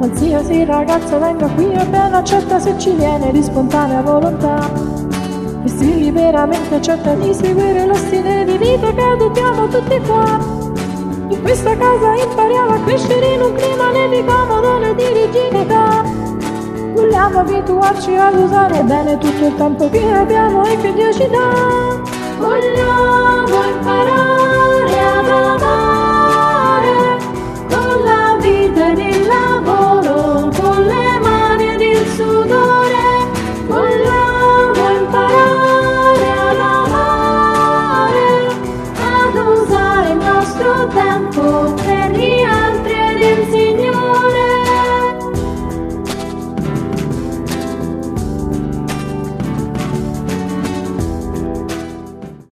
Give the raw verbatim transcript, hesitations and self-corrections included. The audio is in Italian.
Qualsiasi ragazzo venga qui è ben accetta se ci viene di spontanea volontà. E sii veramente certa di seguire lo stile di vita che adottiamo tutti qua. In questa casa impariamo a crescere in un clima né di comodo né di rigidità. Vogliamo abituarci ad usare bene tutto il tempo che abbiamo e che Dio ci dà. Vogliamo